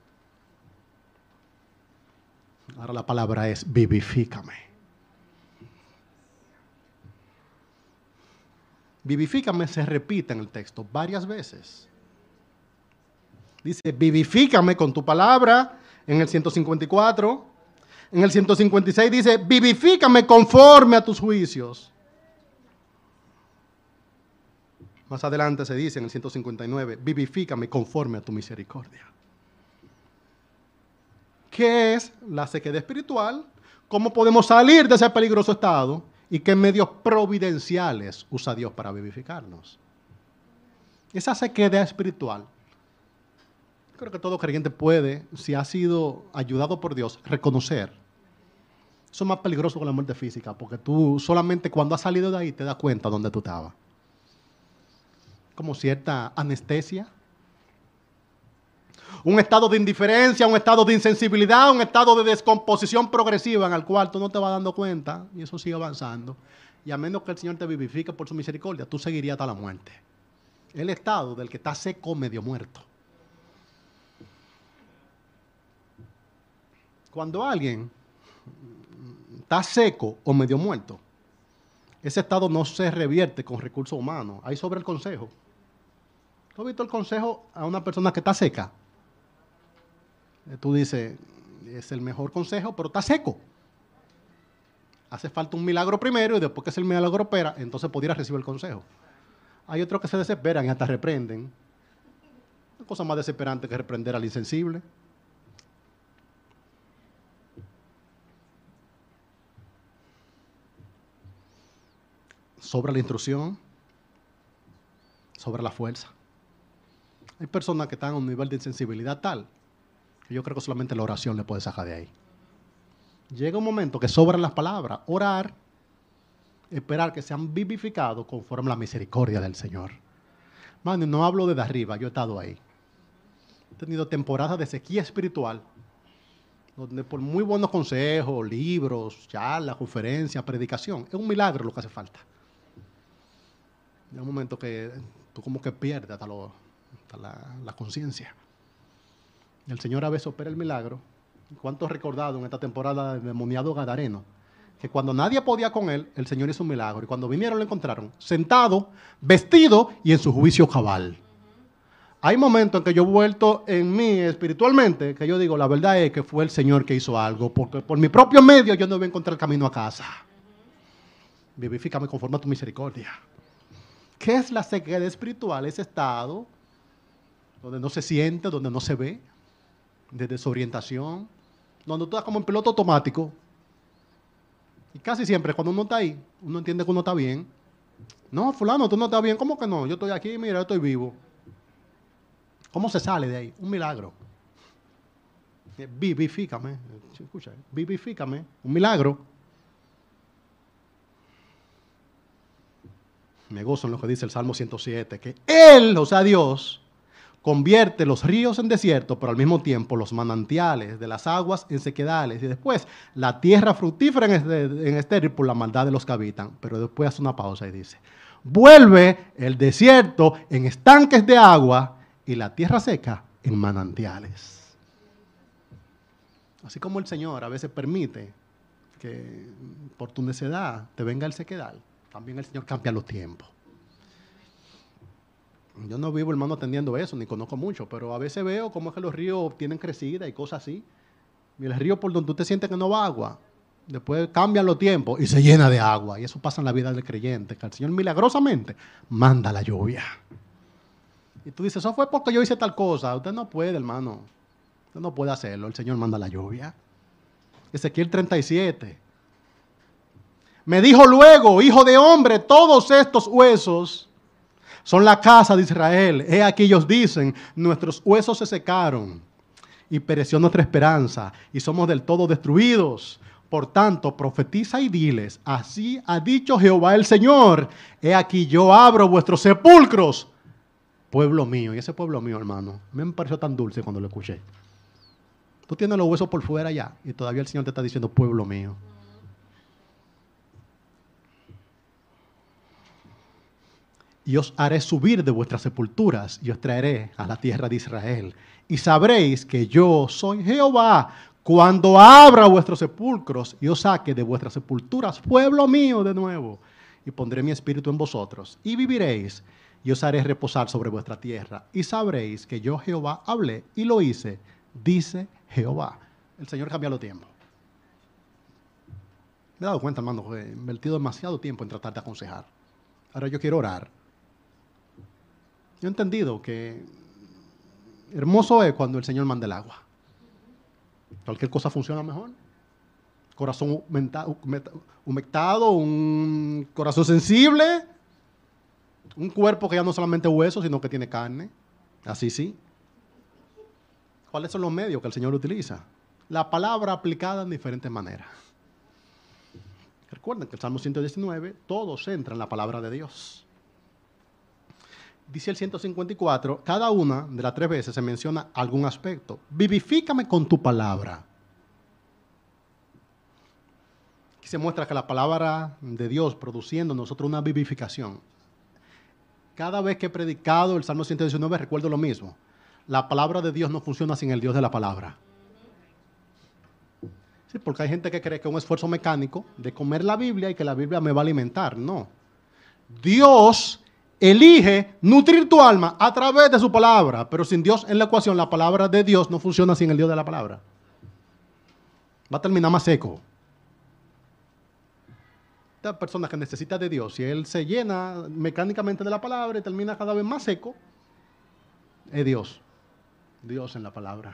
Ahora la palabra es vivifícame. Vivifícame se repite en el texto varias veces. Dice, vivifícame con tu palabra en el 154. En el 156 dice, vivifícame conforme a tus juicios. Más adelante se dice en el 159, vivifícame conforme a tu misericordia. ¿Qué es la sequedad espiritual? ¿Cómo podemos salir de ese peligroso estado? ¿Y qué medios providenciales usa Dios para vivificarnos? Esa sequedad espiritual, creo que todo creyente puede, si ha sido ayudado por Dios, reconocer. Eso es más peligroso que la muerte física, porque tú solamente cuando has salido de ahí te das cuenta dónde tú estabas. Como cierta anestesia. un estado de indiferencia, un estado de insensibilidad, un estado de descomposición progresiva en el cual tú no te vas dando cuenta y eso sigue avanzando. Y a menos que el Señor te vivifique por su misericordia, tú seguirías hasta la muerte. El estado del que está seco, medio muerto. Cuando alguien está seco o medio muerto, ese estado no se revierte con recursos humanos. Hay sobre el consejo. ¿Tú has visto el consejo a una persona que está seca? Tú dices, es el mejor consejo, pero está seco. Hace falta un milagro primero y después que ese milagro opera, entonces pudiera recibir el consejo. Hay otros que se desesperan y hasta reprenden. Una cosa más desesperante que reprender al insensible. Sobra la instrucción, sobra la fuerza. Hay personas que están a un nivel de insensibilidad tal que yo creo que solamente la oración le puede sacar de ahí. Llega un momento que sobran las palabras. Orar, esperar que sean vivificados conforme a la misericordia del Señor. Mano, no hablo desde arriba, yo he estado ahí. He tenido temporadas de sequía espiritual, donde por muy buenos consejos, libros, charlas, conferencias, predicación, es un milagro lo que hace falta. Llega un momento que tú como que pierdes hasta la conciencia. El Señor a veces opera el milagro. ¿Cuántos recordados en esta temporada del demoniado gadareno? Que cuando nadie podía con él, el Señor hizo un milagro. Y cuando vinieron lo encontraron sentado, vestido y en su juicio cabal. Hay momentos en que yo he vuelto en mí espiritualmente, que yo digo, la verdad es que fue el Señor que hizo algo, porque por mi propio medio yo no voy a encontrar el camino a casa. Vivifícame conforme a tu misericordia. ¿Qué es la sequedad espiritual? Ese estado donde no se siente, donde no se ve, de desorientación, donde tú estás como en piloto automático. Y casi siempre cuando uno está ahí, uno entiende que uno está bien. No, fulano, tú no estás bien. ¿Cómo que no? Yo estoy aquí, mira, yo estoy vivo. ¿Cómo se sale de ahí? Un milagro. Vivifícame. Escucha, vivifícame. Un milagro. Me gozo en lo que dice el Salmo 107, que Él, o sea Dios, convierte los ríos en desierto, pero al mismo tiempo los manantiales de las aguas en sequedales, y después la tierra fructífera en estéril por la maldad de los que habitan. Pero después hace una pausa y dice, vuelve el desierto en estanques de agua y la tierra seca en manantiales. Así como el Señor a veces permite que por tu necedad te venga el sequedal, también el Señor cambia los tiempos. Yo no vivo, hermano, atendiendo eso, ni conozco mucho, pero a veces veo cómo es que los ríos tienen crecida y cosas así. Y el río por donde tú te sientes que no va agua, después cambian los tiempos y se llena de agua. Y eso pasa en la vida del creyente, que el Señor milagrosamente manda la lluvia. Y tú dices, eso fue porque yo hice tal cosa. Usted no puede, hermano. Usted no puede hacerlo. El Señor manda la lluvia. Ezequiel 37. Me dijo luego, hijo de hombre, todos estos huesos son la casa de Israel. He aquí ellos dicen, nuestros huesos se secaron y pereció nuestra esperanza y somos del todo destruidos. Por tanto, profetiza y diles, así ha dicho Jehová el Señor, he aquí yo abro vuestros sepulcros, pueblo mío. Y ese pueblo mío, hermano, me pareció tan dulce cuando lo escuché. Tú tienes los huesos por fuera ya y todavía el Señor te está diciendo, pueblo mío. Y os haré subir de vuestras sepulturas y os traeré a la tierra de Israel. Y sabréis que yo soy Jehová cuando abra vuestros sepulcros y os saque de vuestras sepulturas, pueblo mío, de nuevo. Y pondré mi espíritu en vosotros y viviréis y os haré reposar sobre vuestra tierra. Y sabréis que yo Jehová hablé y lo hice, dice Jehová. El Señor cambia los tiempos. Me he dado cuenta, hermano, que he invertido demasiado tiempo en tratar de aconsejar. Ahora yo quiero orar. Yo he entendido que hermoso es cuando el Señor manda el agua. Cualquier cosa funciona mejor. Corazón humectado, un corazón sensible, un cuerpo que ya no solamente es hueso, sino que tiene carne. Así sí. ¿Cuáles son los medios que el Señor utiliza? La palabra aplicada en diferentes maneras. Recuerden que el Salmo 119, todo centra en la palabra de Dios. dice el 154, cada una de las 3 veces se menciona algún aspecto. Vivifícame con tu palabra. Aquí se muestra que la palabra de Dios produciendo en nosotros una vivificación. Cada vez que he predicado el Salmo 119 recuerdo lo mismo. La palabra de Dios no funciona sin el Dios de la palabra. Sí, porque hay gente que cree que es un esfuerzo mecánico de comer la Biblia y que la Biblia me va a alimentar. No. Dios elige nutrir tu alma a través de su palabra, pero sin Dios en la ecuación, la palabra de Dios no funciona sin el Dios de la palabra. Va a terminar más seco. Esta persona que necesita de Dios, si él se llena mecánicamente de la palabra y termina cada vez más seco, es Dios. Dios en la palabra.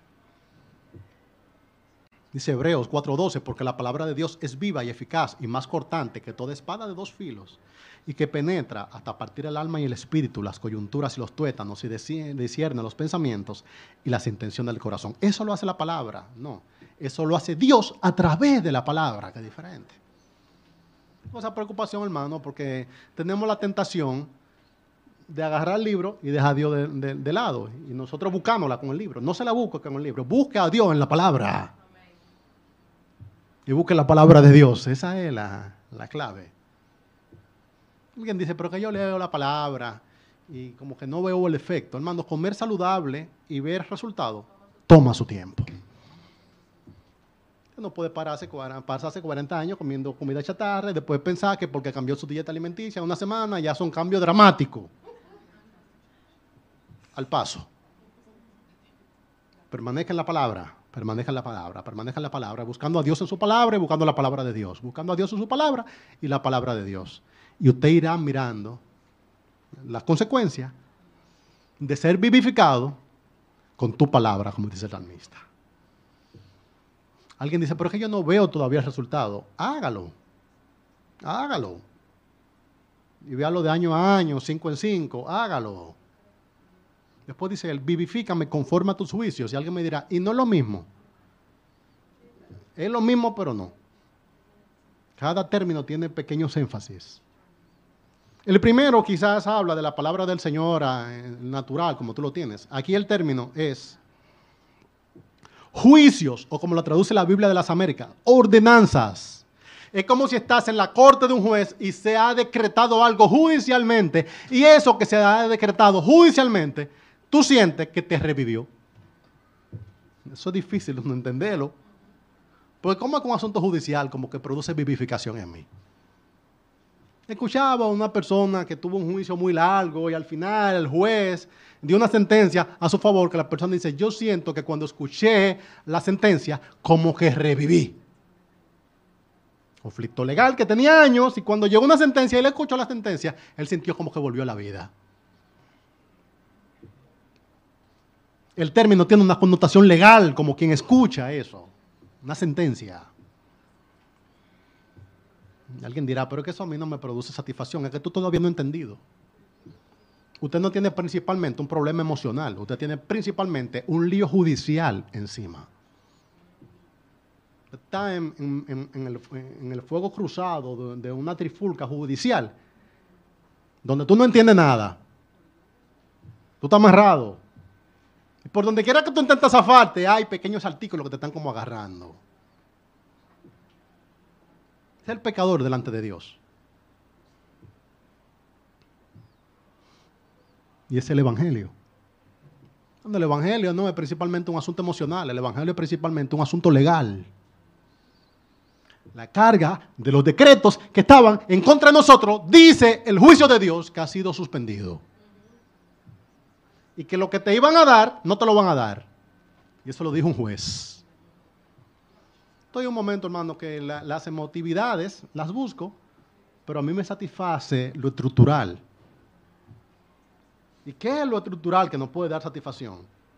Dice Hebreos 4:12, porque la palabra de Dios es viva y eficaz y más cortante que toda espada de 2 filos y que penetra hasta partir el alma y el espíritu, las coyunturas y los tuétanos y discierne los pensamientos y las intenciones del corazón. Eso lo hace la palabra, no. Eso lo hace Dios a través de la palabra, que es diferente. Esa preocupación, hermano, porque tenemos la tentación de agarrar el libro y dejar a Dios de lado. Y nosotros buscámosla con el libro. No se la busque con el libro, busque a Dios en la palabra. Y busque la palabra de Dios. Esa es la clave. Alguien dice, pero que yo leo la palabra y como que no veo el efecto. Hermano, comer saludable y ver resultados toma su tiempo. No puede pasarse 40 años comiendo comida chatarra y después pensar que porque cambió su dieta alimenticia una semana ya son cambios dramáticos. Al paso. Permanezca en la palabra. Permanezca en la palabra, permanezca en la palabra, buscando a Dios en su palabra y buscando la palabra de Dios. Buscando a Dios en su palabra y la palabra de Dios. Y usted irá mirando las consecuencias de ser vivificado con tu palabra, como dice el salmista. Alguien dice, pero es que yo no veo todavía el resultado. Hágalo. Hágalo. Y véalo de año a año, 5 en 5. Hágalo. Después dice él, vivifícame conforme a tus juicios. Y alguien me dirá, y no es lo mismo. Es lo mismo, pero no. Cada término tiene pequeños énfasis. El primero quizás habla de la palabra del Señor natural, como tú lo tienes. Aquí el término es juicios, o como lo traduce la Biblia de las Américas, ordenanzas. Es como si estás en la corte de un juez y se ha decretado algo judicialmente, y eso que se ha decretado judicialmente, tú sientes que te revivió. Eso es difícil de entenderlo. Porque como es un asunto judicial, como que produce vivificación en mí. Escuchaba a una persona que tuvo un juicio muy largo y al final el juez dio una sentencia a su favor que la persona dice, yo siento que cuando escuché la sentencia, como que reviví. Conflicto legal que tenía años y cuando llegó una sentencia y él escuchó la sentencia, él sintió como que volvió a la vida. El término tiene una connotación legal, como quien escucha eso, una sentencia. Alguien dirá, pero es que eso a mí no me produce satisfacción, es que tú todavía no has entendido. Usted no tiene principalmente un problema emocional, usted tiene principalmente un lío judicial encima. Está en el fuego cruzado de una trifulca judicial, donde tú no entiendes nada. Tú estás amarrado. Y por donde quiera que tú intentes zafarte, hay pequeños artículos que te están como agarrando. Es el pecador delante de Dios. Y es el Evangelio. Cuando el Evangelio no es principalmente un asunto emocional, el Evangelio es principalmente un asunto legal. La carga de los decretos que estaban en contra de nosotros, dice el juicio de Dios que ha sido suspendido. Y que lo que te iban a dar, no te lo van a dar. Y eso lo dijo un juez. Estoy en un momento, hermano, que las emotividades las busco, pero a mí me satisface lo estructural. ¿Y qué es lo estructural que nos puede dar satisfacción?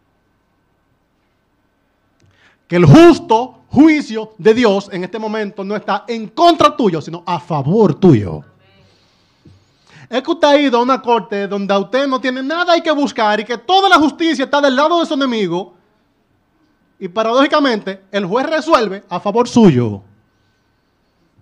Que el justo juicio de Dios en este momento no está en contra tuyo, sino a favor tuyo. Es que usted ha ido a una corte donde a usted no tiene nada hay que buscar y que toda la justicia está del lado de su enemigo y paradójicamente el juez resuelve a favor suyo.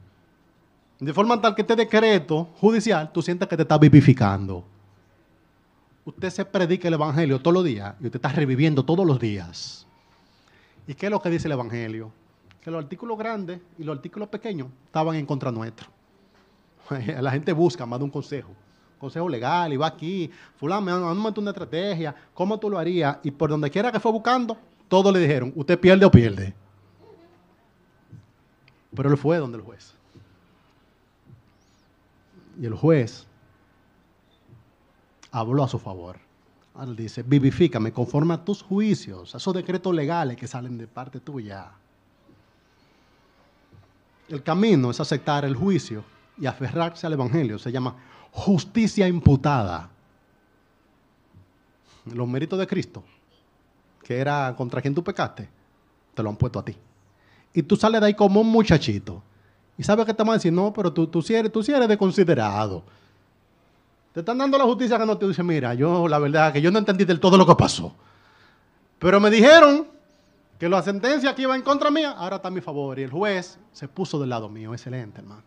De forma tal que este decreto judicial tú sientes que te está vivificando. usted se predica el Evangelio todos los días y usted está reviviendo todos los días. ¿Y qué es lo que dice el Evangelio? Que los artículos grandes y los artículos pequeños estaban en contra nuestro. La gente busca más de un consejo legal, y va aquí, fulano, me una estrategia, ¿cómo tú lo harías? Y por donde quiera que fue buscando, todos le dijeron, usted pierde o pierde. Pero él fue donde el juez. Y el juez habló a su favor. Él dice, vivifícame conforme a tus juicios, a esos decretos legales que salen de parte tuya. El camino es aceptar el juicio y aferrarse al Evangelio. Se llama justicia imputada. Los méritos de Cristo, que era contra quien tú pecaste, te lo han puesto a ti. Y tú sales de ahí como un muchachito. Y sabes que te van a decir, no, pero tú sí eres desconsiderado. Te están dando la justicia que no te dice, mira, yo la verdad que yo no entendí del todo lo que pasó. Pero me dijeron que la sentencia que iba en contra mía, ahora está a mi favor. Y el juez se puso del lado mío. Excelente, hermano.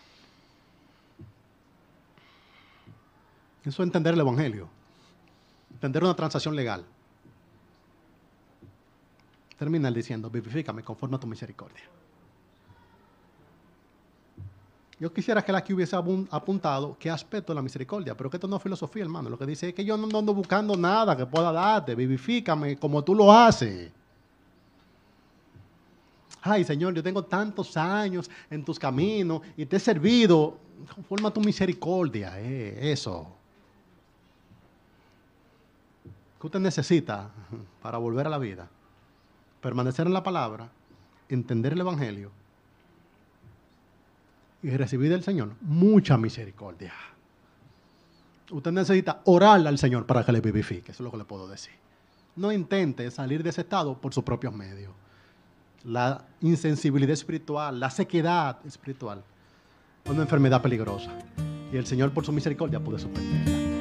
Eso es entender el Evangelio. Entender una transacción legal. Termina él diciendo, vivifícame conforme a tu misericordia. Yo quisiera que él aquí hubiese apuntado qué aspecto de la misericordia, pero que esto no es filosofía, hermano. Lo que dice es que yo no ando buscando nada que pueda darte, vivifícame como tú lo haces. Ay, Señor, yo tengo tantos años en tus caminos y te he servido conforme a tu misericordia, eso. ¿Qué usted necesita para volver a la vida? Permanecer en la palabra, entender el Evangelio y recibir del Señor mucha misericordia. Usted necesita orarle al Señor para que le vivifique, eso es lo que le puedo decir. No intente salir de ese estado por sus propios medios. La insensibilidad espiritual, la sequedad espiritual, es una enfermedad peligrosa. Y el Señor, por su misericordia, puede suspenderla.